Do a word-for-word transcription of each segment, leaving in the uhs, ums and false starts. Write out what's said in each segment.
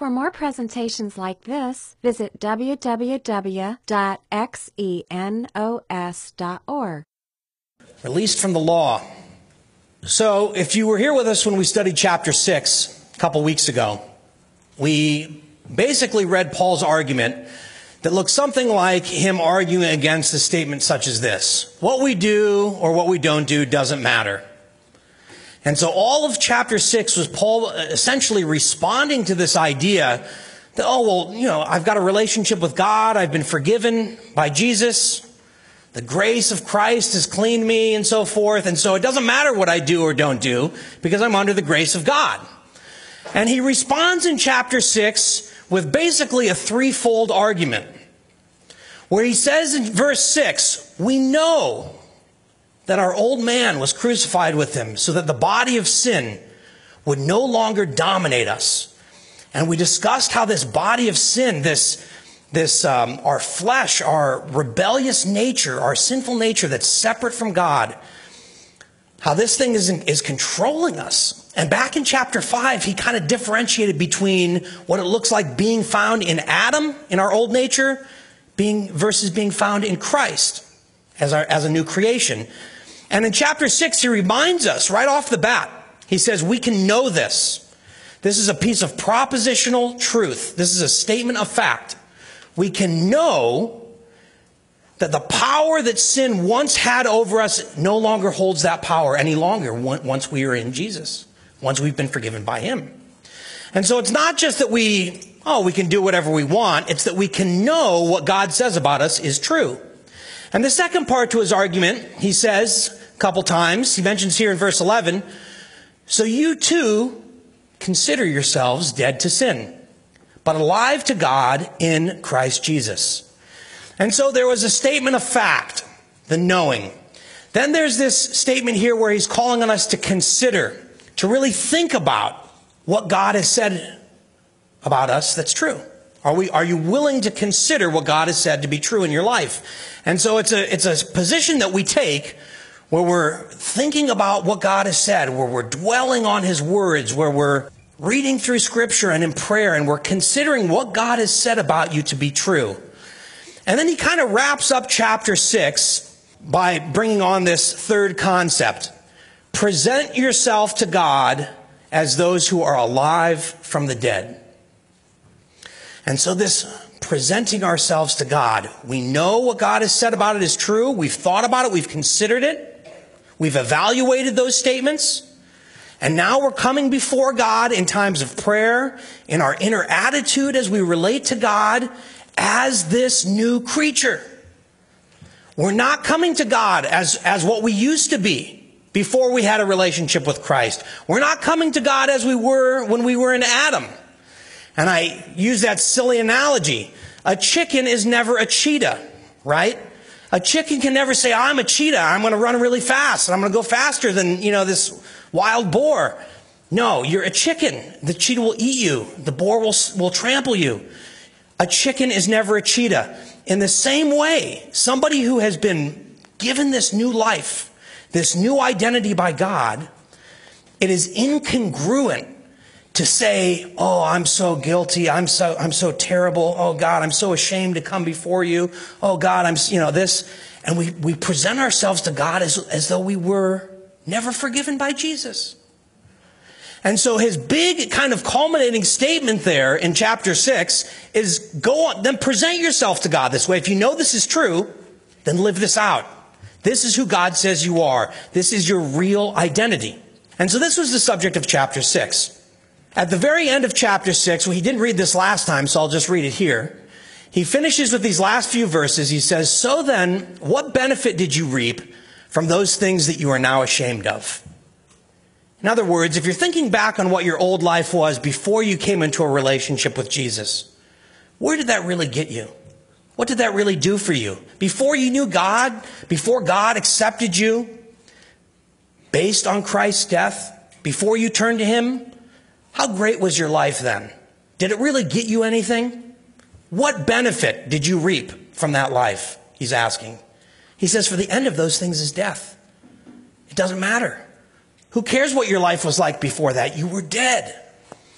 For more presentations like this, visit w w w dot xenos dot org. Released from the law. So, if you were here with us when we studied chapter six a couple weeks ago, we basically read Paul's argument that looks something like him arguing against a statement such as this: what we do or what we don't do doesn't matter. And so all of chapter six was Paul essentially responding to this idea that, oh, well, you know, I've got a relationship with God, I've been forgiven by Jesus, the grace of Christ has cleaned me, and so forth, and so it doesn't matter what I do or don't do because I'm under the grace of God. And he responds in chapter six with basically a threefold argument, where he says in verse six, we know that our old man was crucified with him so that the body of sin would no longer dominate us. And we discussed how this body of sin, this, this um, our flesh, our rebellious nature, our sinful nature that's separate from God, how this thing is, is controlling us. And back in chapter five, he kind of differentiated between what it looks like being found in Adam, in our old nature, being versus being found in Christ as, our, as a new creation. And in chapter six, he reminds us right off the bat. He says, we can know this. This is a piece of propositional truth. This is a statement of fact. We can know that the power that sin once had over us no longer holds that power any longer once we are in Jesus, once we've been forgiven by him. And so it's not just that we, oh, we can do whatever we want. It's that we can know what God says about us is true. And the second part to his argument, he says a couple times, he mentions here in verse eleven, so you too consider yourselves dead to sin, but alive to God in Christ Jesus. And so there was a statement of fact, the knowing. Then there's this statement here where he's calling on us to consider, to really think about what God has said about us that's true. Are we, are you willing to consider what God has said to be true in your life? And so it's a, it's a position that we take where we're thinking about what God has said, where we're dwelling on his words, where we're reading through scripture and in prayer, and we're considering what God has said about you to be true. And then he kind of wraps up chapter six by bringing on this third concept. Present yourself to God as those who are alive from the dead. And so this presenting ourselves to God, we know what God has said about it is true. We've thought about it. We've considered it. We've evaluated those statements. And now we're coming before God in times of prayer, in our inner attitude as we relate to God as this new creature. We're not coming to God as, as what we used to be before we had a relationship with Christ. We're not coming to God as we were when we were in Adam. And I use that silly analogy. A chicken is never a cheetah, right? A chicken can never say, I'm a cheetah. I'm going to run really fast. And I'm going to go faster than, you know, this wild boar. No, you're a chicken. The cheetah will eat you. The boar will, will trample you. A chicken is never a cheetah. In the same way, somebody who has been given this new life, this new identity by God, it is incongruent to say, oh, I'm so guilty. I'm so, I'm so terrible. Oh God, I'm so ashamed to come before you. Oh God, I'm, you know, this. And we, we present ourselves to God as, as though we were never forgiven by Jesus. And so his big kind of culminating statement there in chapter six is go on, then present yourself to God this way. If you know this is true, then live this out. This is who God says you are. This is your real identity. And so this was the subject of chapter six. At the very end of chapter six, well, he didn't read this last time, so I'll just read it here. He finishes with these last few verses. He says, so then, what benefit did you reap from those things that you are now ashamed of? In other words, if you're thinking back on what your old life was before you came into a relationship with Jesus, where did that really get you? What did that really do for you? Before you knew God, before God accepted you, based on Christ's death, before you turned to him, how great was your life then? Did it really get you anything? What benefit did you reap from that life? He's asking. He says, for the end of those things is death. It doesn't matter. Who cares what your life was like before that? You were dead.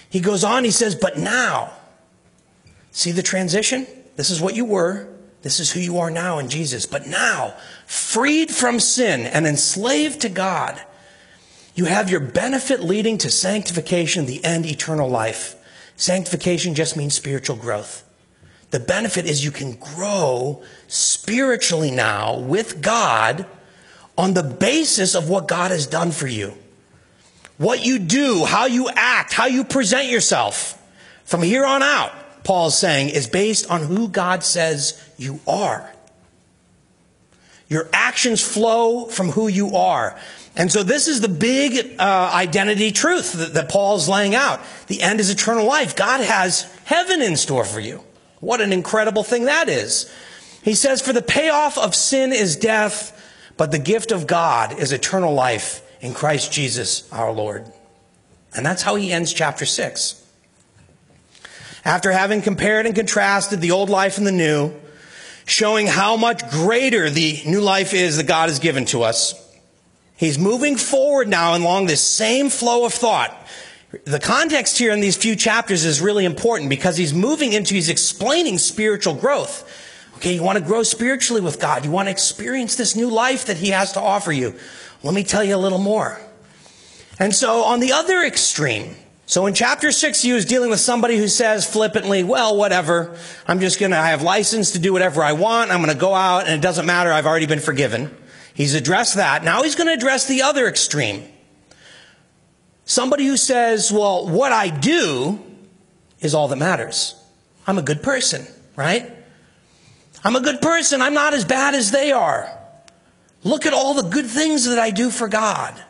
He goes on, he says, but now, see the transition? This is what you were. This is who you are now in Jesus. But now, freed from sin and enslaved to God, you have your benefit leading to sanctification, the end, eternal life. Sanctification just means spiritual growth. The benefit is you can grow spiritually now with God on the basis of what God has done for you. What you do, how you act, how you present yourself from here on out, Paul's saying, is based on who God says you are. Your actions flow from who you are. And so this is the big uh, identity truth that, that Paul's laying out. The end is eternal life. God has heaven in store for you. What an incredible thing that is. He says, for the payoff of sin is death, but the gift of God is eternal life in Christ Jesus our Lord. And that's how he ends chapter six. After having compared and contrasted the old life and the new, showing how much greater the new life is that God has given to us, he's moving forward now along this same flow of thought. The context here in these few chapters is really important because he's moving into, he's explaining spiritual growth. Okay, you want to grow spiritually with God. You want to experience this new life that he has to offer you. Let me tell you a little more. And so on the other extreme, so in chapter six, he was dealing with somebody who says flippantly, well, whatever. I'm just going to, I have license to do whatever I want. I'm going to go out and it doesn't matter. I've already been forgiven. He's addressed that. Now he's going to address the other extreme. Somebody who says, well, what I do is all that matters. I'm a good person, right? I'm a good person. I'm not as bad as they are. Look at all the good things that I do for God.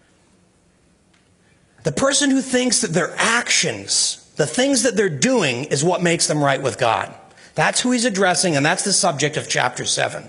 The person who thinks that their actions, the things that they're doing, is what makes them right with God. That's who he's addressing, and that's the subject of chapter seven.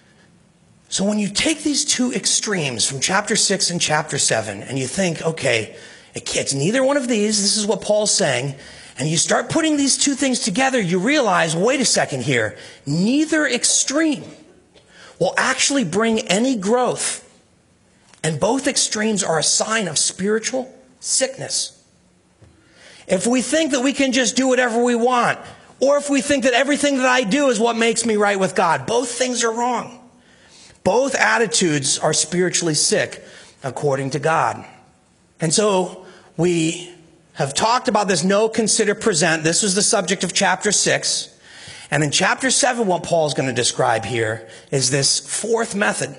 So when you take these two extremes from chapter six and chapter seven, and you think, okay, it's neither one of these, this is what Paul's saying, and you start putting these two things together, you realize, wait a second here, neither extreme will actually bring any growth. And both extremes are a sign of spiritual sickness. If we think that we can just do whatever we want, or if we think that everything that I do is what makes me right with God, both things are wrong. Both attitudes are spiritually sick, according to God. And so we have talked about this know, consider, present. This was the subject of chapter six. And in chapter seven, what Paul's going to describe here is this fourth method.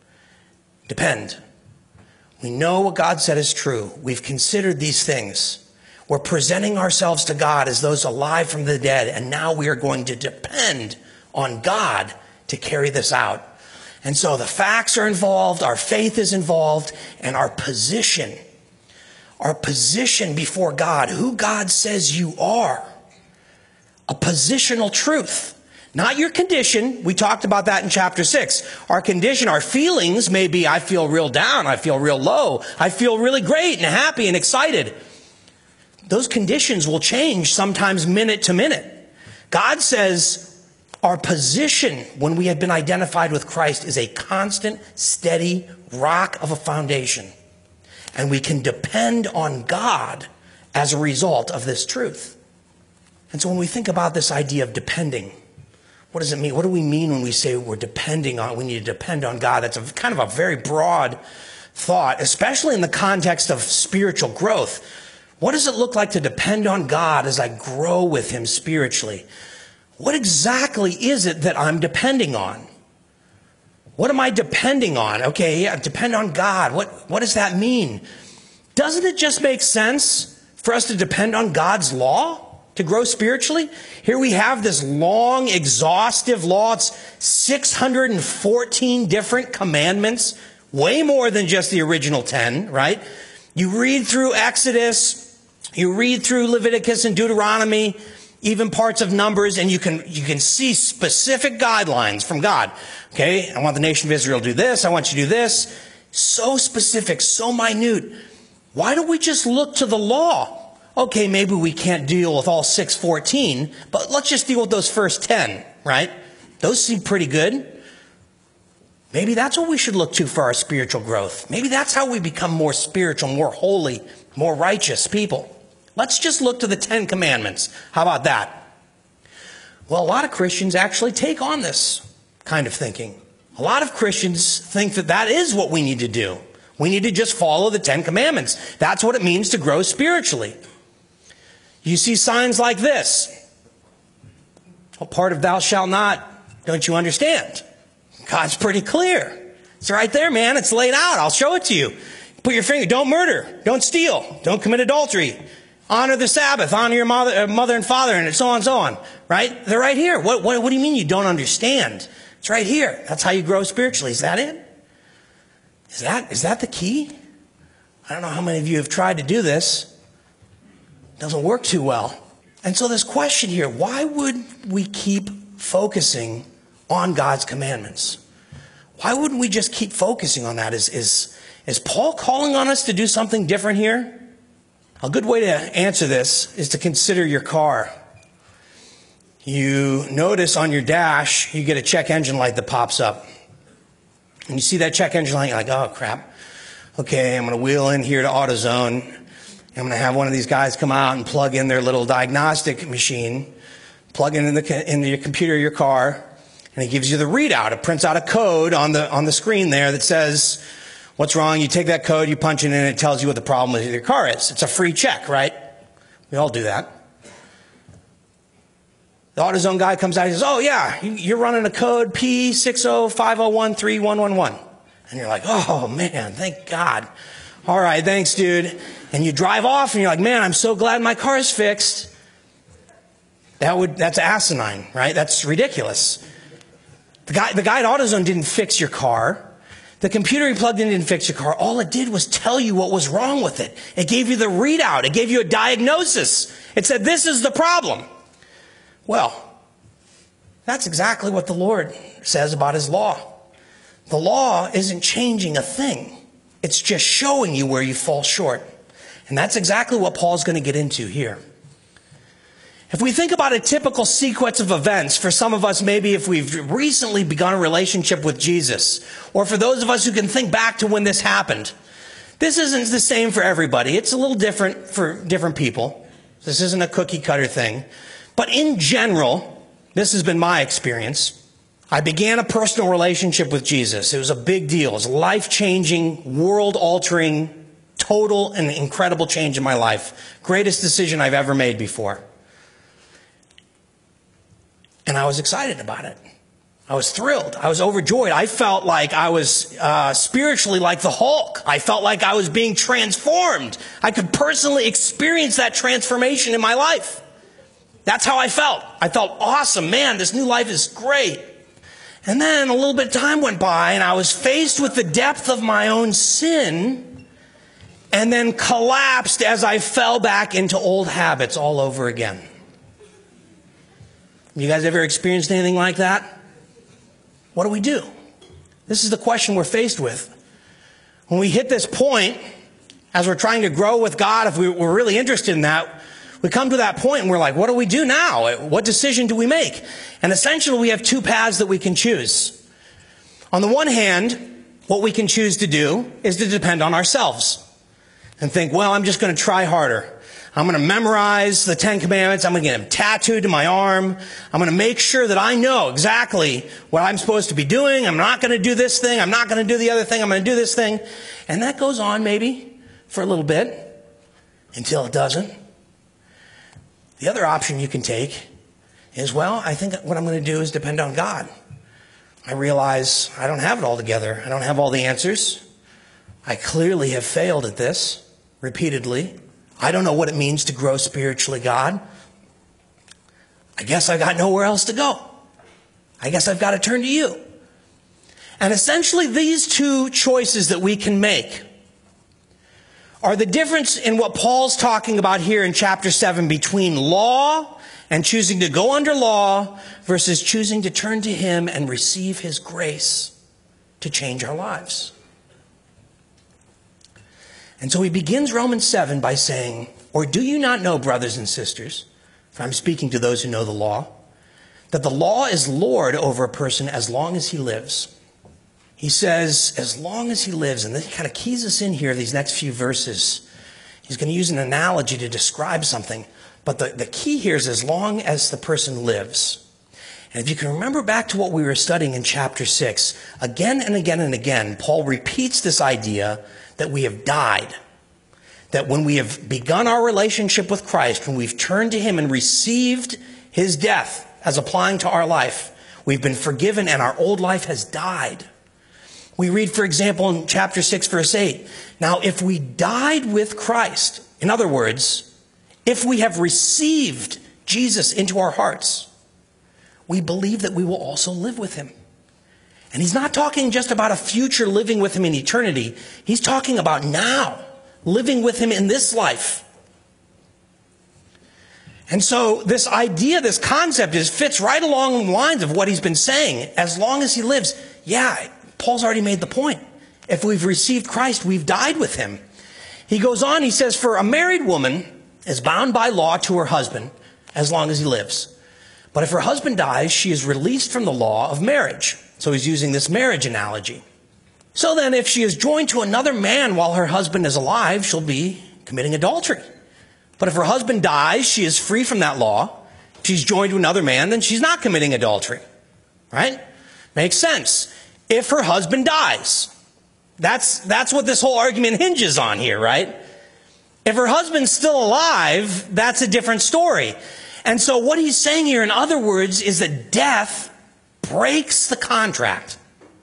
Depend. We know what God said is true. We've considered these things. We're presenting ourselves to God as those alive from the dead. And now we are going to depend on God to carry this out. And so the facts are involved, our faith is involved, and our position, our position before God, who God says you are, a positional truth, not your condition. We talked about that in chapter six. Our condition, our feelings may be, I feel real down, I feel real low, I feel really great and happy and excited. Those conditions will change sometimes minute to minute. God says, our position when we have been identified with Christ is a constant, steady rock of a foundation. And we can depend on God as a result of this truth. And so when we think about this idea of depending, what does it mean? What do we mean when we say we're depending on, we need to depend on God? That's a kind of a very broad thought, especially in the context of spiritual growth. What does it look like to depend on God as I grow with him spiritually? What exactly is it that I'm depending on? What am I depending on? Okay, yeah, depend on God. What, what does that mean? Doesn't it just make sense for us to depend on God's law to grow spiritually? Here we have this long, exhaustive law. It's six hundred fourteen different commandments, way more than just the original ten, right? You read through Exodus, you read through Leviticus and Deuteronomy, even parts of Numbers, and you can you can see specific guidelines from God. Okay, I want the nation of Israel to do this. I want you to do this. So specific, so minute. Why don't we just look to the law? Okay, maybe we can't deal with all six fourteen, but let's just deal with those first ten, right? Those seem pretty good. Maybe that's what we should look to for our spiritual growth. Maybe that's how we become more spiritual, more holy, more righteous people. Let's just look to the Ten Commandments. How about that? Well, a lot of Christians actually take on this kind of thinking. A lot of Christians think that that is what we need to do. We need to just follow the Ten Commandments. That's what it means to grow spiritually. You see signs like this. What part of thou shalt not don't you understand? God's pretty clear. It's right there, man. It's laid out. I'll show it to you. Put your finger. Don't murder. Don't steal. Don't commit adultery. Honor the Sabbath. Honor your mother, uh, mother and father, and so on and so on. Right? They're right here. What, what, what do you mean you don't understand? It's right here. That's how you grow spiritually. Is that it? Is that, is that the key? I don't know how many of you have tried to do this. It doesn't work too well. And so this question here, why would we keep focusing on God's commandments? Why wouldn't we just keep focusing on that? Is, is, is Paul calling on us to do something different here? A good way to answer this is to consider your car. You notice on your dash, you get a check engine light that pops up. And you see that check engine light, you're like, oh, crap. Okay, I'm going to wheel in here to AutoZone. I'm going to have one of these guys come out and plug in their little diagnostic machine, plug it in the, into your computer or your car, and it gives you the readout. It prints out a code on the, on the screen there that says, what's wrong? You take that code, you punch it in, and it tells you what the problem with your car is. It's a free check, right? We all do that. The AutoZone guy comes out and says, oh, yeah, you're running a code P six zero five zero one three one one one. And you're like, oh, man, thank God. All right, thanks, dude. And you drive off, and you're like, man, I'm so glad my car is fixed. That would, that's asinine, right? That's ridiculous. The guy, the guy at AutoZone didn't fix your car. The computer he plugged in didn't fix your car. All it did was tell you what was wrong with it. It gave you the readout. It gave you a diagnosis. It said, this is the problem. Well, that's exactly what the Lord says about his law. The law isn't changing a thing. It's just showing you where you fall short. And that's exactly what Paul's going to get into here. If we think about a typical sequence of events, for some of us, maybe if we've recently begun a relationship with Jesus, or for those of us who can think back to when this happened, this isn't the same for everybody. It's a little different for different people. This isn't a cookie cutter thing. But in general, this has been my experience. I began a personal relationship with Jesus. It was a big deal. It was a life-changing, world-altering, total and incredible change in my life. Greatest decision I've ever made before. And I was excited about it. I was thrilled. I was overjoyed. I felt like I was uh, spiritually like the Hulk. I felt like I was being transformed. I could personally experience that transformation in my life. That's how I felt. I felt awesome. Man, this new life is great. And then a little bit of time went by, and I was faced with the depth of my own sin, and then collapsed as I fell back into old habits all over again. You guys ever experienced anything like that? What do we do? This is the question we're faced with. When we hit this point, as we're trying to grow with God, if we're really interested in that, we come to that point and we're like, what do we do now? What decision do we make? And essentially, we have two paths that we can choose. On the one hand, what we can choose to do is to depend on ourselves and think, well, I'm just going to try harder. I'm going to memorize the Ten Commandments. I'm going to get them tattooed to my arm. I'm going to make sure that I know exactly what I'm supposed to be doing. I'm not going to do this thing. I'm not going to do the other thing. I'm going to do this thing. And that goes on maybe for a little bit until it doesn't. The other option you can take is, well, I think what I'm going to do is depend on God. I realize I don't have it all together. I don't have all the answers. I clearly have failed at this repeatedly. I don't know what it means to grow spiritually, God. I guess I got nowhere else to go. I guess I've got to turn to you. And essentially, these two choices that we can make are the difference in what Paul's talking about here in chapter seven between law and choosing to go under law versus choosing to turn to him and receive his grace to change our lives. And so he begins Romans seven by saying, or do you not know, brothers and sisters, if I'm speaking to those who know the law, that the law is Lord over a person as long as he lives. He says, as long as he lives, and this kind of keys us in here, these next few verses. He's going to use an analogy to describe something. But the, the key here is as long as the person lives. And if you can remember back to what we were studying in chapter six, again and again and again, Paul repeats this idea that we have died. That when we have begun our relationship with Christ, when we've turned to him and received his death as applying to our life, we've been forgiven and our old life has died. We read, for example, in chapter six, verse eight, now if we died with Christ, in other words, if we have received Jesus into our hearts, we believe that we will also live with him. And he's not talking just about a future living with him in eternity. He's talking about now, living with him in this life. And so this idea, this concept is fits right along the lines of what he's been saying. As long as he lives, yeah, Paul's already made the point. If we've received Christ, we've died with him. He goes on, he says, for a married woman is bound by law to her husband as long as he lives. But if her husband dies, she is released from the law of marriage. So he's using this marriage analogy. So then if she is joined to another man while her husband is alive, she'll be committing adultery. But if her husband dies, she is free from that law. If she's joined to another man, then she's not committing adultery. Right? Makes sense. If her husband dies. That's, that's what this whole argument hinges on here, right? If her husband's still alive, that's a different story. And so what he's saying here, in other words, is that death breaks the contract.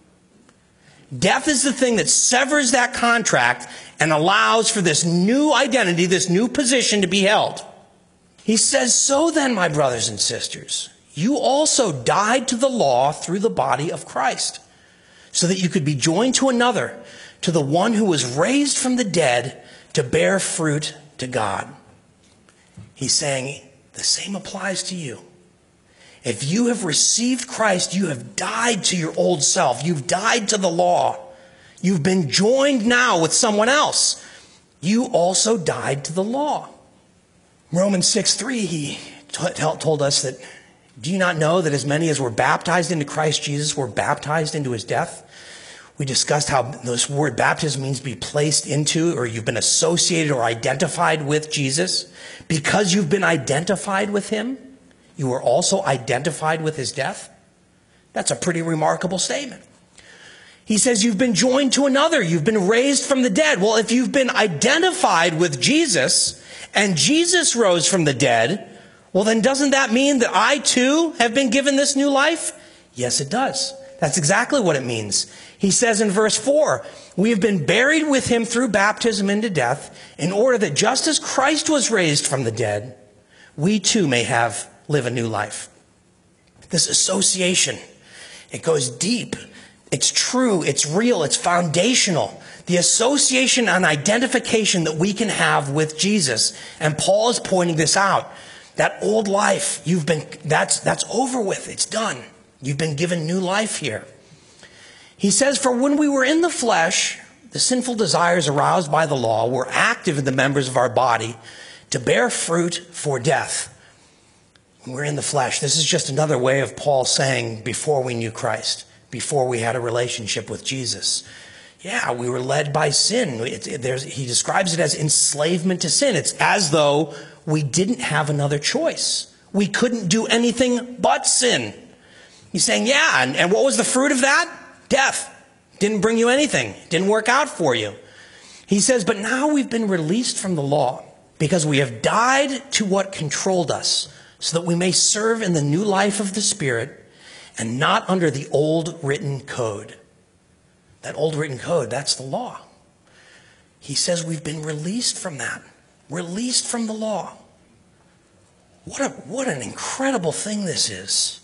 Death is the thing that severs that contract and allows for this new identity, this new position to be held. He says, so then, my brothers and sisters, you also died to the law through the body of Christ, so that you could be joined to another, to the one who was raised from the dead to bear fruit to God. He's saying, the same applies to you. If you have received Christ, you have died to your old self. You've died to the law. You've been joined now with someone else. You also died to the law. Romans six three, he t- told us that, do you not know that as many as were baptized into Christ Jesus were baptized into his death? We discussed how this word baptism means to be placed into, or you've been associated or identified with Jesus. Because you've been identified with him, you were also identified with his death. That's a pretty remarkable statement. He says you've been joined to another. You've been raised from the dead. Well, if you've been identified with Jesus and Jesus rose from the dead, well, then doesn't that mean that I too have been given this new life? Yes, it does. That's exactly what it means. He says in verse four, we have been buried with him through baptism into death, in order that just as Christ was raised from the dead, we too may have live a new life. This association, it goes deep. It's true. It's real. It's foundational. The association and identification that we can have with Jesus. And Paul is pointing this out. That old life, you've been, that's, that's over with. It's done. You've been given new life here. He says, for when we were in the flesh, the sinful desires aroused by the law were active in the members of our body to bear fruit for death. We're in the flesh. This is just another way of Paul saying before we knew Christ, before we had a relationship with Jesus. Yeah, we were led by sin. It, it, there's, he describes it as enslavement to sin. It's as though we didn't have another choice. We couldn't do anything but sin. He's saying, yeah, and, and what was the fruit of that? Death. Didn't bring you anything. Didn't work out for you. He says, but now we've been released from the law because we have died to what controlled us, so that we may serve in the new life of the Spirit and not under the old written code. That old written code, that's the law. He says we've been released from that. Released from the law. What a, what an incredible thing this is.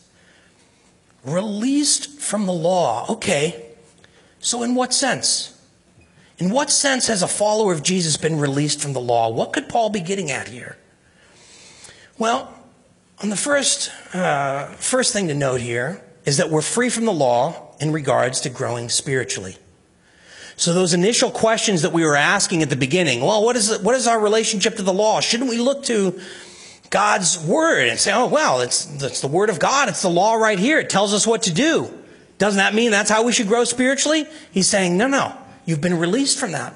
Released from the law. Okay, so in what sense? In what sense has a follower of Jesus been released from the law? What could Paul be getting at here? Well, on the first, uh, first thing to note here is that we're free from the law in regards to growing spiritually. So those initial questions that we were asking at the beginning, well, what is, what is our relationship to the law? Shouldn't we look to God's word and say, oh, well, it's, it's the word of God. It's the law right here. It tells us what to do. Doesn't that mean that's how we should grow spiritually? He's saying, no, no, you've been released from that.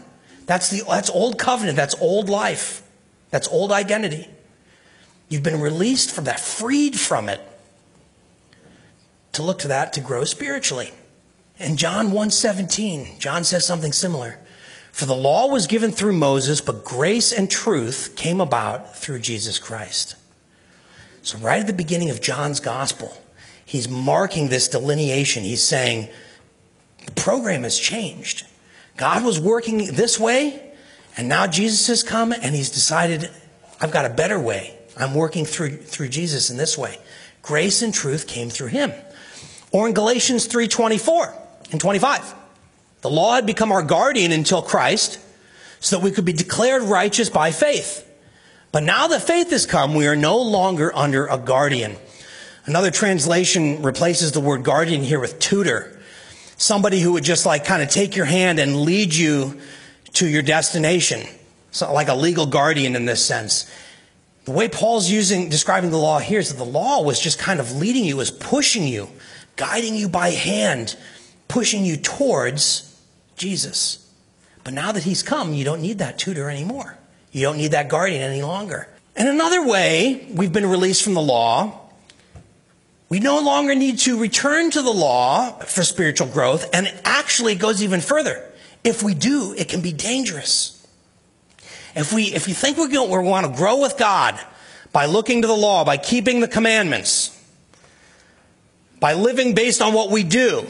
That's the that's old covenant. That's old life. That's old identity. You've been released from that, freed from it, to look to that to grow spiritually. In John one seventeen, John says something similar. For the law was given through Moses, but grace and truth came about through Jesus Christ. So right at the beginning of John's gospel, he's marking this delineation. He's saying, the program has changed. God was working this way, and now Jesus has come, and he's decided, I've got a better way. I'm working through, through Jesus in this way. Grace and truth came through him. Or in Galatians three twenty-four and twenty-five. The law had become our guardian until Christ, so that we could be declared righteous by faith. But now that faith has come, we are no longer under a guardian. Another translation replaces the word guardian here with tutor. Somebody who would just like kind of take your hand and lead you to your destination. So like a legal guardian in this sense. The way Paul's using, describing the law here is that the law was just kind of leading you, was pushing you, guiding you by hand, pushing you towards Jesus. But now that he's come, you don't need that tutor anymore. You don't need that guardian any longer. In another way, we've been released from the law. We no longer need to return to the law for spiritual growth, and it actually goes even further. If we do, it can be dangerous. If we if you think we're going, we want to grow with God by looking to the law, by keeping the commandments, by living based on what we do,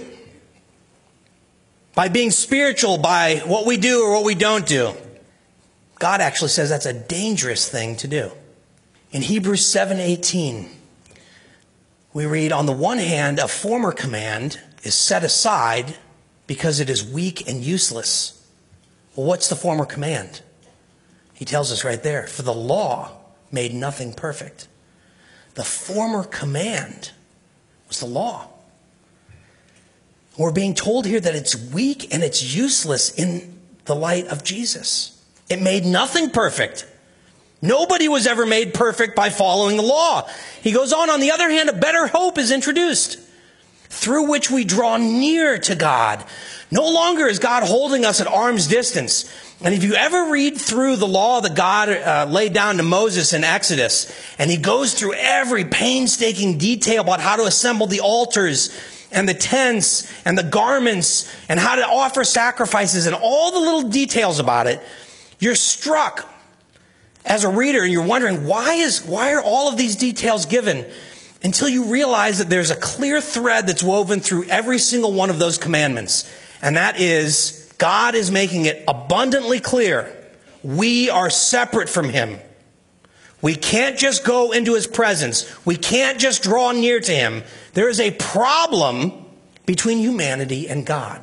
by being spiritual by what we do or what we don't do, God actually says that's a dangerous thing to do. In Hebrews seven eighteen, we read, on the one hand, a former command is set aside because it is weak and useless. Well, what's the former command? He tells us right there, for the law made nothing perfect. The former command was the law. We're being told here that it's weak and it's useless in the light of Jesus. It made nothing perfect. Nobody was ever made perfect by following the law. He goes on, on the other hand, a better hope is introduced, through which we draw near to God. No longer is God holding us at arm's distance. And if you ever read through the law that God uh, laid down to Moses in Exodus, and he goes through every painstaking detail about how to assemble the altars and the tents and the garments and how to offer sacrifices and all the little details about it, you're struck as a reader and you're wondering, why is why are all of these details given? Until you realize that there's a clear thread that's woven through every single one of those commandments. And that is, God is making it abundantly clear, we are separate from him. We can't just go into his presence. We can't just draw near to him. There is a problem between humanity and God.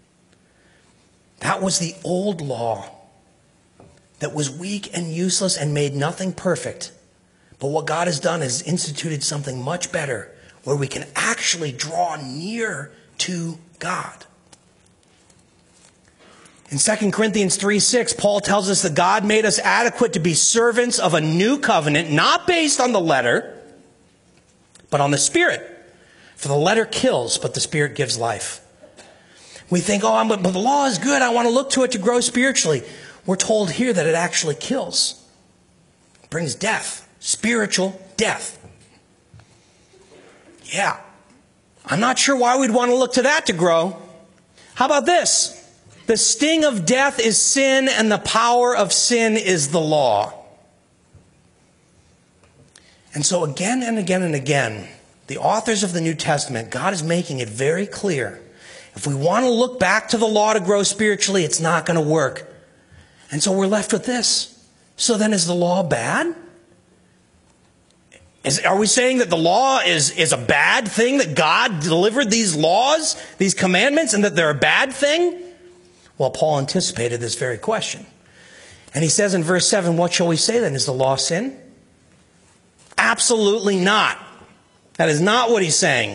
That was the old law that was weak and useless and made nothing perfect. But what God has done is instituted something much better, where we can actually draw near to God. In Second Corinthians three six, Paul tells us that God made us adequate to be servants of a new covenant, not based on the letter, but on the Spirit. For the letter kills, but the Spirit gives life. We think, oh, but the law is good. I want to look to it to grow spiritually. We're told here that it actually kills. It brings death, spiritual death. Yeah. I'm not sure why we'd want to look to that to grow. How about this? The sting of death is sin, and the power of sin is the law. And so again and again and again, the authors of the New Testament, God is making it very clear. If we want to look back to the law to grow spiritually, it's not going to work. And so we're left with this. So then is the law bad? Is, are we saying that the law is, is a bad thing, that God delivered these laws, these commandments, and that they're a bad thing? Well, Paul anticipated this very question. And he says in verse seven, what shall we say then? Is the law sin? Absolutely not. That is not what he's saying.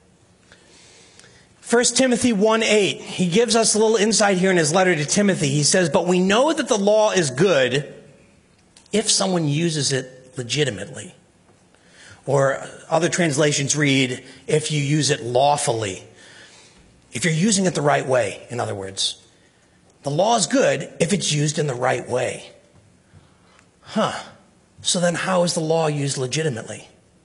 First Timothy one eight, he gives us a little insight here in his letter to Timothy. He says, but we know that the law is good if someone uses it legitimately. Or other translations read, if you use it lawfully. If you're using it the right way, in other words. The law is good if it's used in the right way. Huh. So then how is the law used legitimately?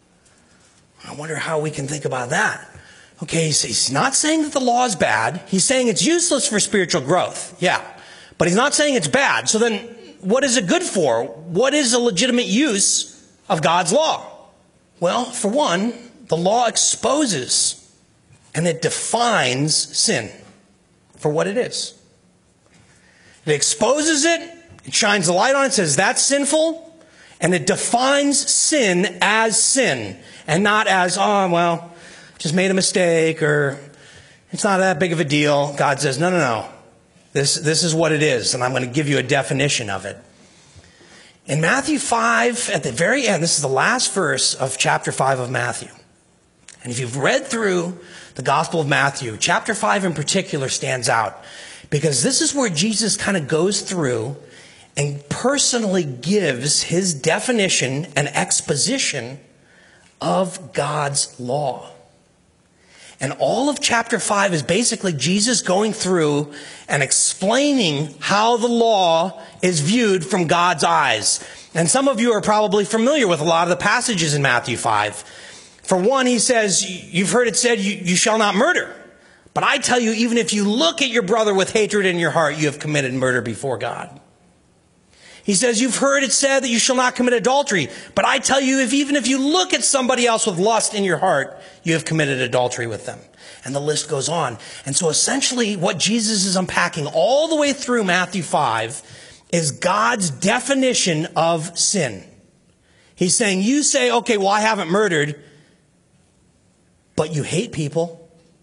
I wonder how we can think about that. Okay, so he's not saying that the law is bad. He's saying it's useless for spiritual growth. Yeah. But he's not saying it's bad. So then what is it good for? What is a legitimate use of God's law? Well, for one, the law exposes and it defines sin for what it is. It exposes it, it shines the light on it, says that's sinful, and it defines sin as sin, and not as, oh, well, just made a mistake, or it's not that big of a deal. God says, no, no, no. This, this is what it is, and I'm going to give you a definition of it. In Matthew five, at the very end, this is the last verse of chapter five of Matthew. And if you've read through the Gospel of Matthew, chapter five in particular stands out, because this is where Jesus kind of goes through and personally gives his definition and exposition of God's law. And all of chapter five is basically Jesus going through and explaining how the law is viewed from God's eyes. And some of you are probably familiar with a lot of the passages in Matthew five. For one, he says, you've heard it said, you, you shall not murder. But I tell you, even if you look at your brother with hatred in your heart, you have committed murder before God. He says, you've heard it said that you shall not commit adultery. But I tell you, if even if you look at somebody else with lust in your heart, you have committed adultery with them. And the list goes on. And so essentially what Jesus is unpacking all the way through Matthew five is God's definition of sin. He's saying, you say, okay, well, I haven't murdered, but you hate people.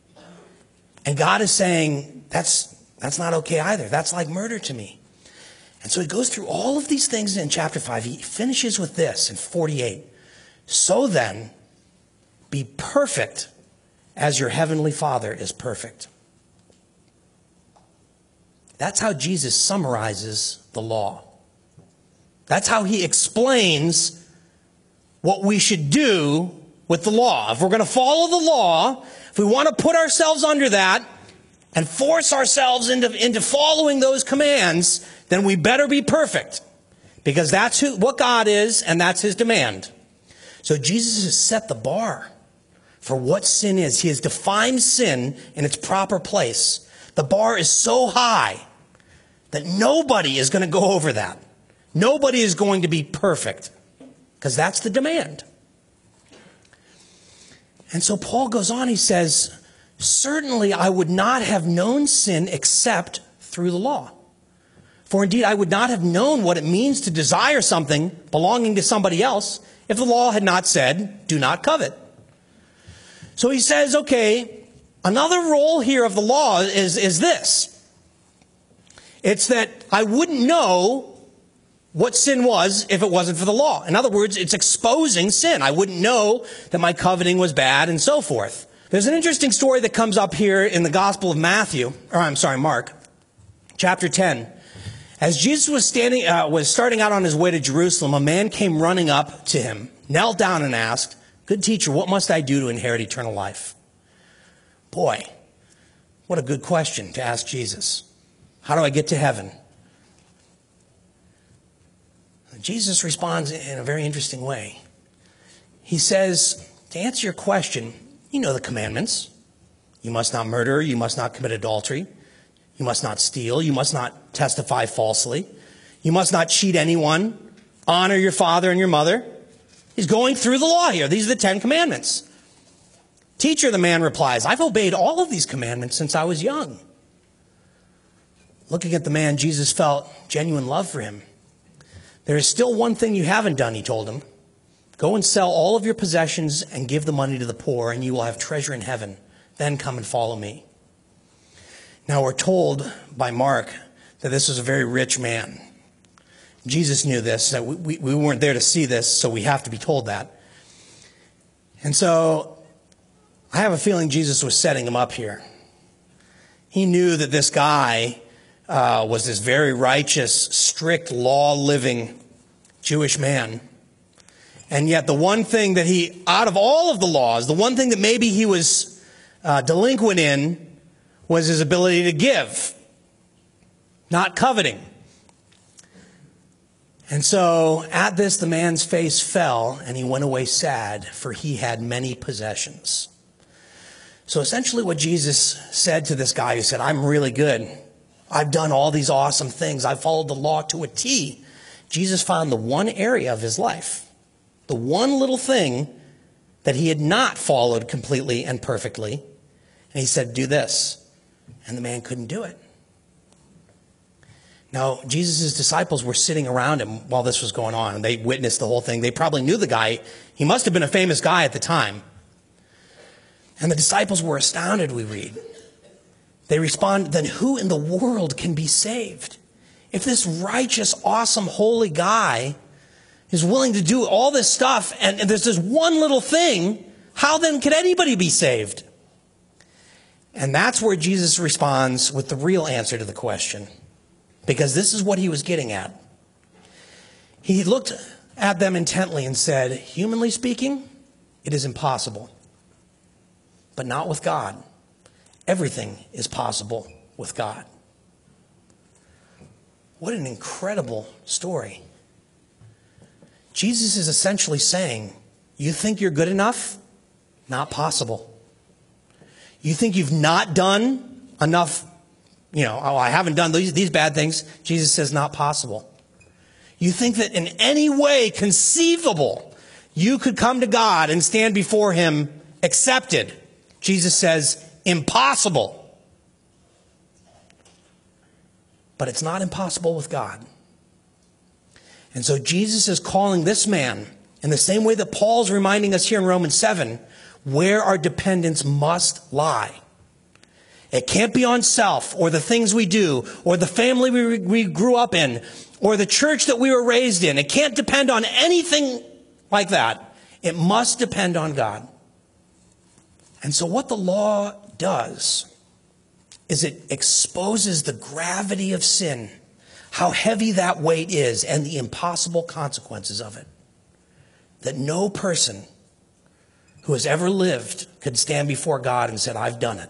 And God is saying, that's, that's not okay either. That's like murder to me. And so he goes through all of these things in chapter five. He finishes with this in forty-eight. So then, be perfect as your heavenly Father is perfect. That's how Jesus summarizes the law. That's how he explains what we should do with the law. If we're going to follow the law, if we want to put ourselves under that and force ourselves into, into following those commands, then we better be perfect. Because that's who, what God is, and that's his demand. So Jesus has set the bar for what sin is. He has defined sin in its proper place. The bar is so high that nobody is going to go over that. Nobody is going to be perfect. Because that's the demand. And so Paul goes on, he says, certainly I would not have known sin except through the law. For indeed, I would not have known what it means to desire something belonging to somebody else if the law had not said, do not covet. So he says, okay, another role here of the law is, is this. It's that I wouldn't know what sin was if it wasn't for the law. In other words, it's exposing sin. I wouldn't know that my coveting was bad and so forth. There's an interesting story that comes up here in the Gospel of Matthew, or I'm sorry, Mark, chapter ten. As Jesus was standing, uh, was starting out on his way to Jerusalem, a man came running up to him, knelt down and asked, good teacher, what must I do to inherit eternal life? Boy, what a good question to ask Jesus. How do I get to heaven? Jesus responds in a very interesting way. He says, to answer your question, you know the commandments. You must not murder. You must not commit adultery. You must not steal. You must not testify falsely. You must not cheat anyone. Honor your father and your mother. He's going through the law here. These are the Ten Commandments. Teacher, the man replies, I've obeyed all of these commandments since I was young. Looking at the man, Jesus felt genuine love for him. There is still one thing you haven't done, he told him. Go and sell all of your possessions and give the money to the poor, and you will have treasure in heaven. Then come and follow me. Now we're told by Mark that this was a very rich man. Jesus knew this, that we, we weren't there to see this, so we have to be told that. And so I have a feeling Jesus was setting him up here. He knew that this guy uh, was this very righteous, strict, law-living Jewish man. And yet the one thing that he, out of all of the laws, the one thing that maybe he was uh, delinquent in was his ability to give. not coveting. And so at this, the man's face fell, and he went away sad, for he had many possessions. So essentially what Jesus said to this guy who said, I'm really good. I've done all these awesome things. I've followed the law to a T. Jesus found the one area of his life, the one little thing that he had not followed completely and perfectly. And he said, do this. And the man couldn't do it. Now, Jesus' disciples were sitting around him while this was going on. And they witnessed the whole thing. They probably knew the guy. He must have been a famous guy at the time. And the disciples were astounded, we read. They respond, then who in the world can be saved? If this righteous, awesome, holy guy is willing to do all this stuff, and, and there's this one little thing, how then could anybody be saved? And that's where Jesus responds with the real answer to the question. Because this is what he was getting at. He looked at them intently and said, humanly speaking, it is impossible. But not with God. Everything is possible with God. What an incredible story. Jesus is essentially saying, you think you're good enough? Not possible. You think you've not done enough, you know, oh, I haven't done these, these bad things. Jesus says, not possible. You think that in any way conceivable, you could come to God and stand before him accepted. Jesus says, impossible. But it's not impossible with God. And so Jesus is calling this man, in the same way that Paul's reminding us here in Romans seven, where our dependence must lie. It can't be on self or the things we do or the family we, we grew up in or the church that we were raised in. It can't depend on anything like that. It must depend on God. And so what the law does is it exposes the gravity of sin, how heavy that weight is, and the impossible consequences of it. That no person who has ever lived could stand before God and said, I've done it.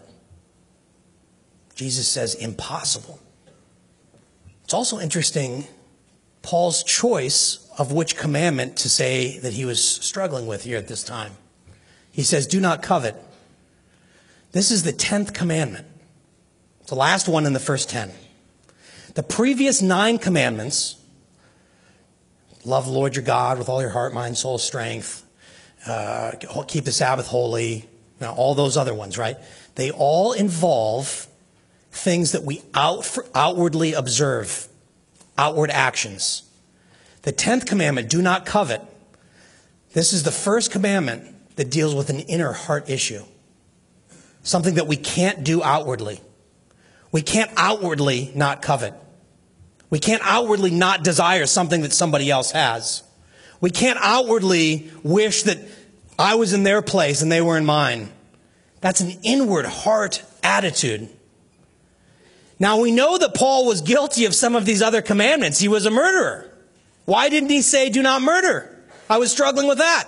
Jesus says, impossible. It's also interesting, Paul's choice of which commandment to say that he was struggling with here at this time. He says, do not covet. This is the tenth commandment. It's the last one in the first ten. The previous nine commandments, love the Lord your God with all your heart, mind, soul, strength, uh, keep the Sabbath holy, you know, all those other ones, right? They all involve things that we out, outwardly observe, outward actions. The tenth commandment, do not covet. This is the first commandment that deals with an inner heart issue. Something that we can't do outwardly. We can't outwardly not covet. We can't outwardly not desire something that somebody else has. We can't outwardly wish that I was in their place and they were in mine. That's an inward heart attitude. Now we know that Paul was guilty of some of these other commandments. He was a murderer. Why didn't he say, do not murder? I was struggling with that.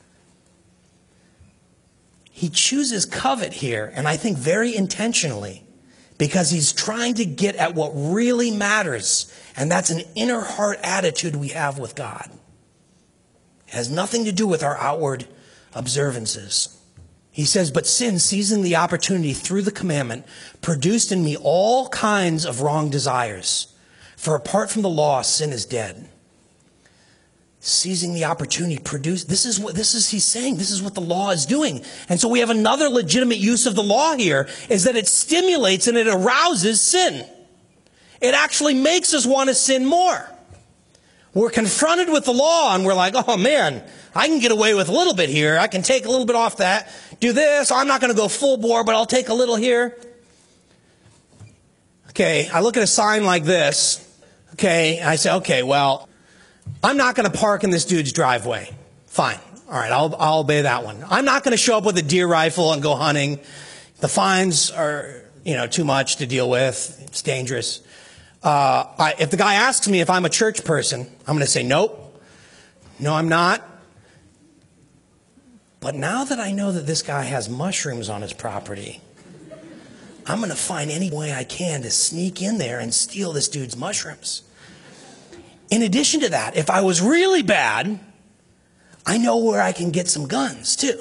He chooses covet here, and I think very intentionally, because he's trying to get at what really matters, and that's an inner heart attitude we have with God. It has nothing to do with our outward observances. He says, but sin, seizing the opportunity through the commandment, produced in me all kinds of wrong desires. For apart from the law, sin is dead. Seizing the opportunity produced, this is what, this is, he's saying, this is what the law is doing. And so we have another legitimate use of the law here, is that it stimulates and it arouses sin. It actually makes us want to sin more. We're confronted with the law and we're like, oh man, I can get away with a little bit here. I can take a little bit off that. Do this. I'm not going to go full bore, but I'll take a little here. Okay, I look at a sign like this. Okay, and I say, okay, well, I'm not going to park in this dude's driveway. Fine. All right, I'll, I'll obey that one. I'm not going to show up with a deer rifle and go hunting. The fines are, you know, too much to deal with. It's dangerous. Uh, I, if the guy asks me if I'm a church person, I'm going to say, nope. No, I'm not. But now that I know that this guy has mushrooms on his property, I'm going to find any way I can to sneak in there and steal this dude's mushrooms. In addition to that, if I was really bad, I know where I can get some guns too.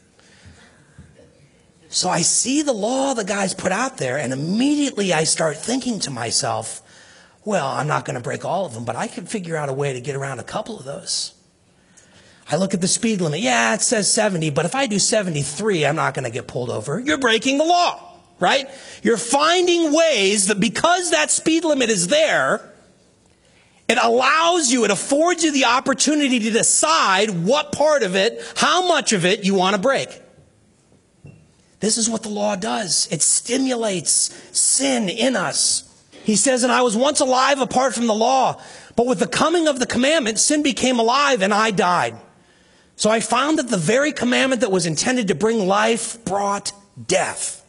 So I see the law the guys put out there, and immediately I start thinking to myself, well, I'm not going to break all of them, but I can figure out a way to get around a couple of those. I look at the speed limit. Yeah, it says seventy, but if I do seventy-three, I'm not going to get pulled over. You're breaking the law, right? You're finding ways that because that speed limit is there, it allows you, it affords you the opportunity to decide what part of it, how much of it you want to break. This is what the law does. It stimulates sin in us. He says, and I was once alive apart from the law, but with the coming of the commandment, sin became alive and I died. So I found that the very commandment that was intended to bring life brought death.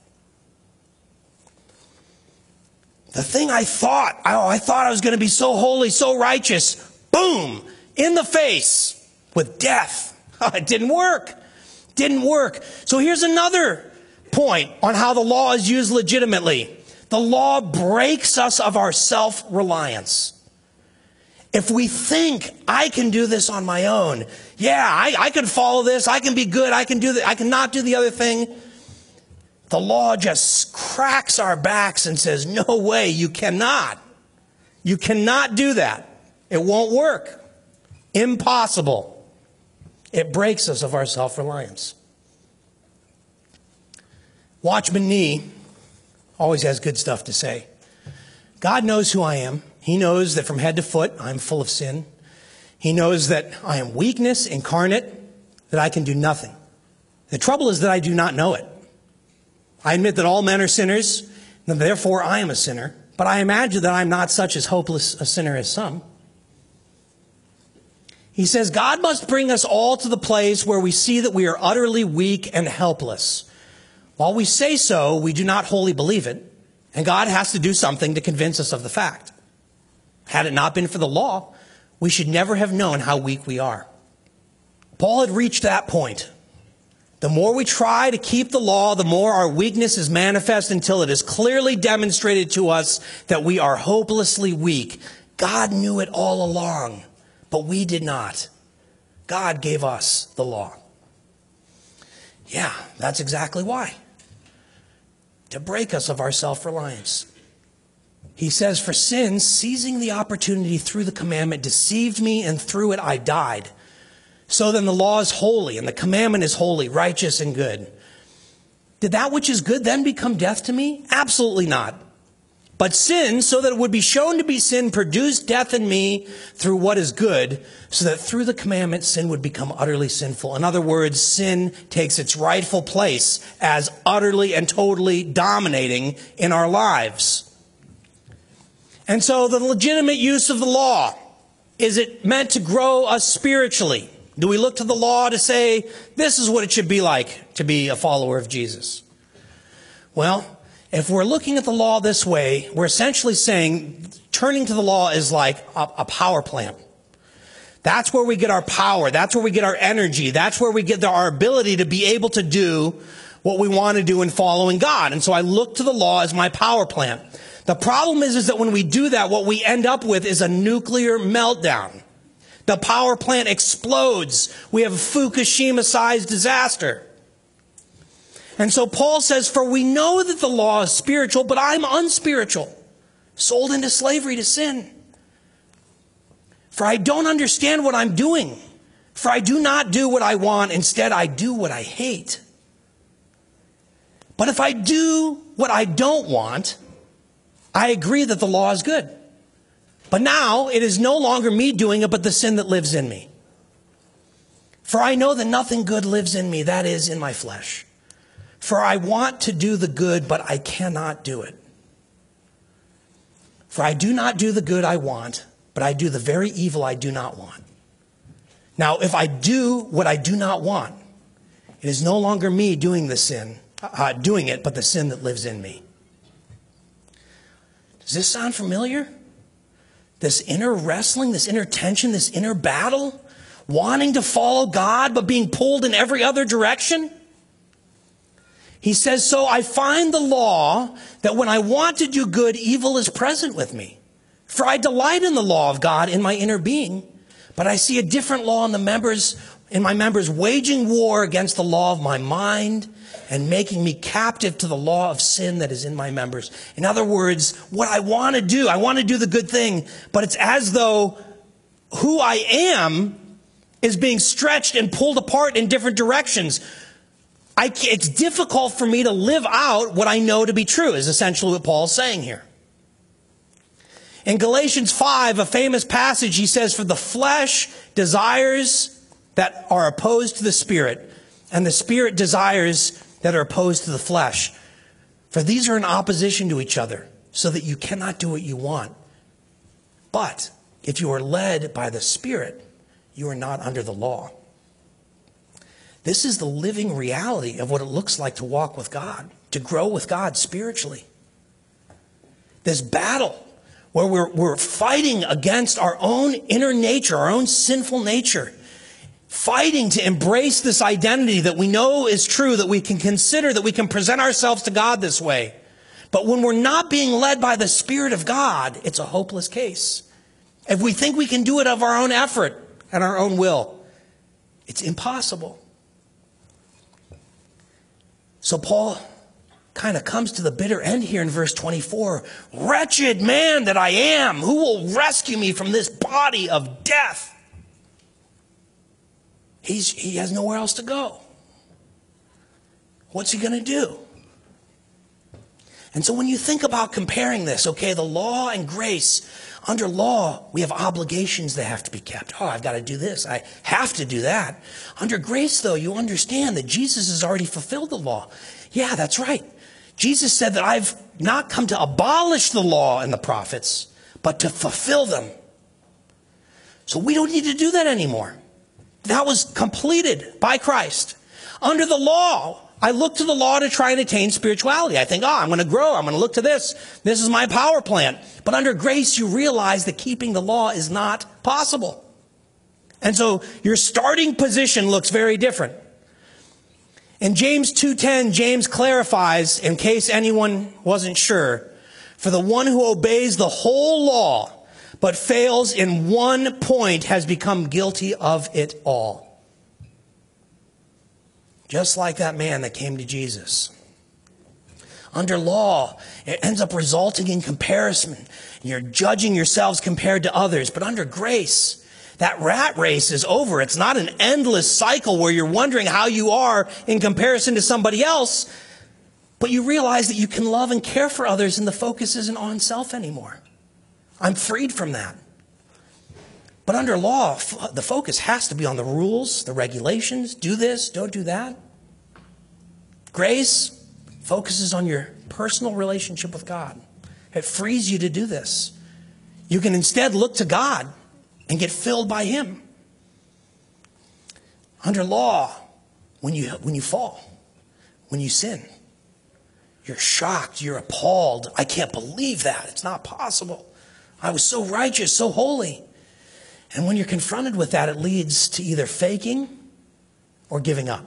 The thing I thought, oh, I thought I was going to be so holy, so righteous, boom, in the face with death. It didn't work. Didn't work. So here's another point on how the law is used legitimately. The law breaks us of our self-reliance. If we think, I can do this on my own, yeah, I, I can follow this, I can be good, I can do that, I cannot do the other thing. The law just cracks our backs and says, no way, you cannot. You cannot do that. It won't work. Impossible. It breaks us of our self-reliance. Watchman Nee always has good stuff to say. God knows who I am. He knows that from head to foot, I'm full of sin. He knows that I am weakness incarnate, that I can do nothing. The trouble is that I do not know it. I admit that all men are sinners, and therefore I am a sinner. But I imagine that I'm not such as hopeless a sinner as some. He says, God must bring us all to the place where we see that we are utterly weak and helpless. While we say so, we do not wholly believe it, and God has to do something to convince us of the fact. Had it not been for the law, we should never have known how weak we are. Paul had reached that point. The more we try to keep the law, the more our weakness is manifest until it is clearly demonstrated to us that we are hopelessly weak. God knew it all along, but we did not. God gave us the law. Yeah, that's exactly why. To break us of our self-reliance. He says, for sin, seizing the opportunity through the commandment, deceived me, and through it I died. So then the law is holy, and the commandment is holy, righteous, and good. Did that which is good then become death to me? Absolutely not. But sin, so that it would be shown to be sin, produced death in me through what is good, so that through the commandment sin would become utterly sinful. In other words, sin takes its rightful place as utterly and totally dominating in our lives. And so the legitimate use of the law, is it meant to grow us spiritually? Do we look to the law to say, this is what it should be like to be a follower of Jesus? Well, if we're looking at the law this way, we're essentially saying turning to the law is like a, a power plant. That's where we get our power. That's where we get our energy. That's where we get the, our ability to be able to do what we want to do in following God. And so I look to the law as my power plant. The problem is, is that when we do that, what we end up with is a nuclear meltdown. The power plant explodes. We have a Fukushima-sized disaster. And so Paul says, for we know that the law is spiritual, but I'm unspiritual, sold into slavery to sin. For I don't understand what I'm doing. For I do not do what I want. Instead, I do what I hate. But if I do what I don't want, I agree that the law is good. But now it is no longer me doing it, but the sin that lives in me. For I know that nothing good lives in me, that is, in my flesh. For I want to do the good, but I cannot do it. For I do not do the good I want, but I do the very evil I do not want. Now, if I do what I do not want, it is no longer me doing the sin, uh, doing it, but the sin that lives in me. Does this sound familiar? This inner wrestling, this inner tension, this inner battle, wanting to follow God, but being pulled in every other direction? He says, so I find the law that when I want to do good, evil is present with me. For I delight in the law of God in my inner being, but I see a different law in the members, in my members, waging war against the law of my mind and making me captive to the law of sin that is in my members. In other words, what I want to do, I want to do the good thing, but it's as though who I am is being stretched and pulled apart in different directions. I can't, it's difficult for me to live out what I know to be true, is essentially what Paul's saying here. In Galatians five, a famous passage, he says, for the flesh desires that are opposed to the Spirit, and the Spirit desires that are opposed to the flesh. For these are in opposition to each other, so that you cannot do what you want. But if you are led by the Spirit, you are not under the law. This is the living reality of what it looks like to walk with God, to grow with God spiritually. This battle where we're, we're fighting against our own inner nature, our own sinful nature, fighting to embrace this identity that we know is true, that we can consider, that we can present ourselves to God this way. But when we're not being led by the Spirit of God, it's a hopeless case. If we think we can do it of our own effort and our own will, it's impossible. So Paul kind of comes to the bitter end here in verse twenty-four. Wretched man that I am, who will rescue me from this body of death? He's, he has nowhere else to go. What's he going to do? And so when you think about comparing this, okay, the law and grace, under law, we have obligations that have to be kept. Oh, I've got to do this. I have to do that. Under grace, though, you understand that Jesus has already fulfilled the law. Yeah, that's right. Jesus said that I've not come to abolish the law and the prophets, but to fulfill them. So we don't need to do that anymore. That was completed by Christ. Under the law, I look to the law to try and attain spirituality. I think, oh, I'm going to grow. I'm going to look to this. This is my power plant. But under grace, you realize that keeping the law is not possible. And so your starting position looks very different. In James two ten, James clarifies, in case anyone wasn't sure, for the one who obeys the whole law but fails in one point has become guilty of it all. Just like that man that came to Jesus. Under law, it ends up resulting in comparison. You're judging yourselves compared to others. But under grace, that rat race is over. It's not an endless cycle where you're wondering how you are in comparison to somebody else. But you realize that you can love and care for others and the focus isn't on self anymore. I'm freed from that. But under law, the focus has to be on the rules, the regulations. Do this, don't do that. Grace focuses on your personal relationship with God. It frees you to do this. You can instead look to God and get filled by Him. Under law, when you, when you fall, when you sin, you're shocked, you're appalled. I can't believe that. It's not possible. I was so righteous, so holy. And when you're confronted with that, it leads to either faking or giving up.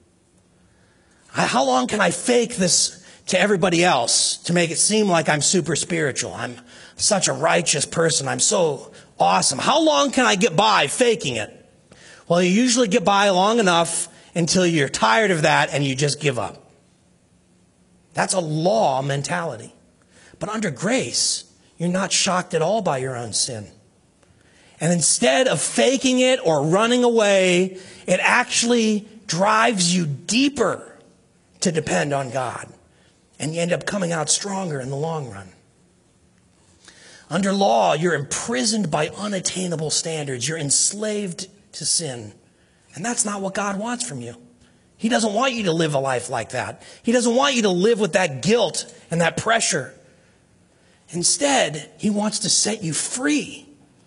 How long can I fake this to everybody else to make it seem like I'm super spiritual? I'm such a righteous person. I'm so awesome. How long can I get by faking it? Well, you usually get by long enough until you're tired of that and you just give up. That's a law mentality. But under grace, you're not shocked at all by your own sin. And instead of faking it or running away, it actually drives you deeper to depend on God. And you end up coming out stronger in the long run. Under law, you're imprisoned by unattainable standards. You're enslaved to sin. And that's not what God wants from you. He doesn't want you to live a life like that. He doesn't want you to live with that guilt and that pressure. Instead, He wants to set you free.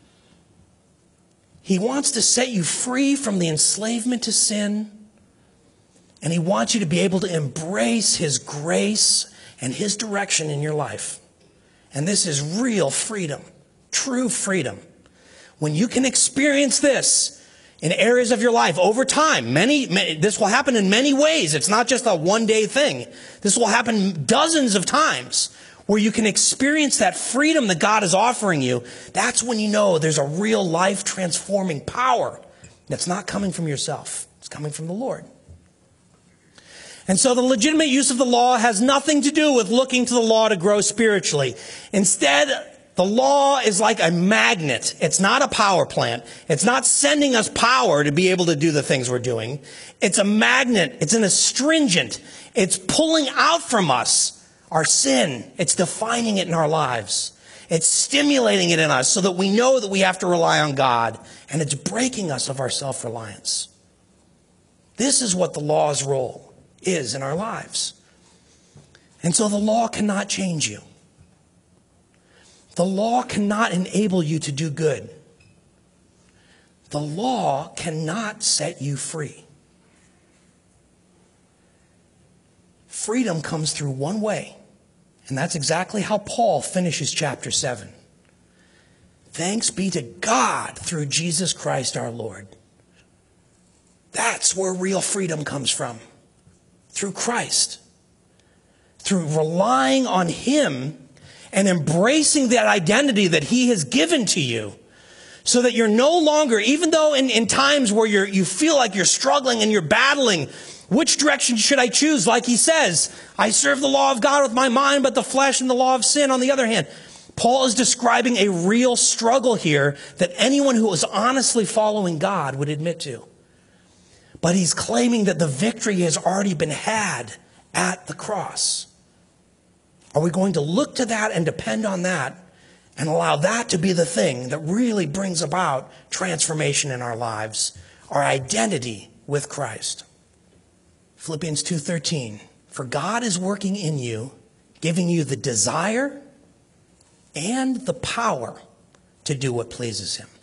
He wants to set you free from the enslavement to sin. And He wants you to be able to embrace His grace and His direction in your life. And this is real freedom, true freedom. When you can experience this, in areas of your life over time. Many, many, this will happen in many ways. It's not just a one-day thing. This will happen dozens of times where you can experience that freedom that God is offering you. That's when you know there's a real life-transforming power that's not coming from yourself. It's coming from the Lord. And so the legitimate use of the law has nothing to do with looking to the law to grow spiritually. Instead, the law is like a magnet. It's not a power plant. It's not sending us power to be able to do the things we're doing. It's a magnet. It's an astringent. It's pulling out from us our sin. It's defining it in our lives. It's stimulating it in us so that we know that we have to rely on God. And it's breaking us of our self-reliance. This is what the law's role is in our lives. And so the law cannot change you. The law cannot enable you to do good. The law cannot set you free. Freedom comes through one way, and that's exactly how Paul finishes chapter seven. Thanks be to God through Jesus Christ our Lord. That's where real freedom comes from. Through Christ. Through relying on Him and embracing that identity that He has given to you. So that you're no longer, even though in, in times where you're, you feel like you're struggling and you're battling, which direction should I choose? Like he says, I serve the law of God with my mind, but the flesh and the law of sin on the other hand. Paul is describing a real struggle here that anyone who is honestly following God would admit to. But he's claiming that the victory has already been had at the cross. Are we going to look to that and depend on that and allow that to be the thing that really brings about transformation in our lives, our identity with Christ? Philippians two thirteen, for God is working in you, giving you the desire and the power to do what pleases Him.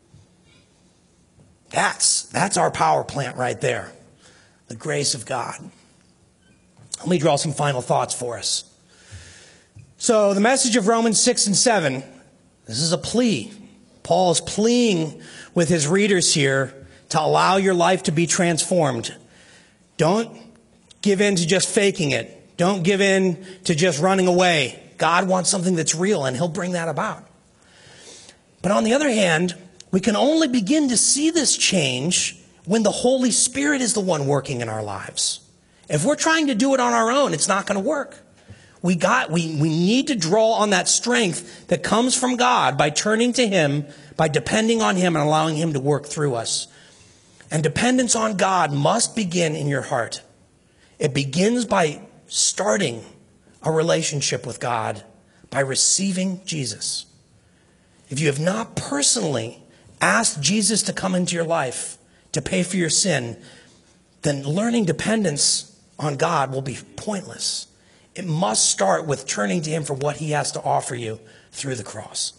That's, that's our power plant right there. The grace of God. Let me draw some final thoughts for us. So the message of Romans six and seven, this is a plea. Paul is pleading with his readers here to allow your life to be transformed. Don't give in to just faking it. Don't give in to just running away. God wants something that's real, and He'll bring that about. But on the other hand, we can only begin to see this change when the Holy Spirit is the one working in our lives. If we're trying to do it on our own, it's not going to work. We got, we, we need to draw on that strength that comes from God by turning to Him, by depending on Him and allowing Him to work through us. And dependence on God must begin in your heart. It begins by starting a relationship with God, by receiving Jesus. If you have not personally asked Jesus to come into your life, to pay for your sin, then learning dependence on God will be pointless. It must start with turning to Him for what He has to offer you through the cross.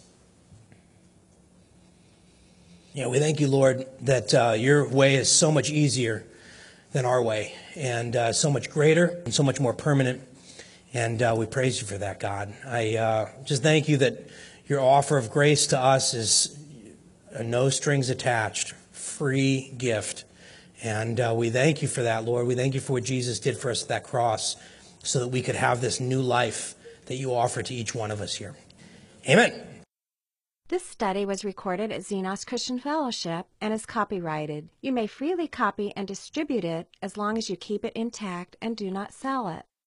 Yeah, we thank you, Lord, that uh, your way is so much easier than our way, and uh, so much greater and so much more permanent. And uh, we praise you for that, God. I uh, just thank you that your offer of grace to us is a no strings attached, free gift. And uh, we thank you for that, Lord. We thank you for what Jesus did for us at that cross so that we could have this new life that you offer to each one of us here. Amen. This study was recorded at Xenos Christian Fellowship and is copyrighted. You may freely copy and distribute it as long as you keep it intact and do not sell it.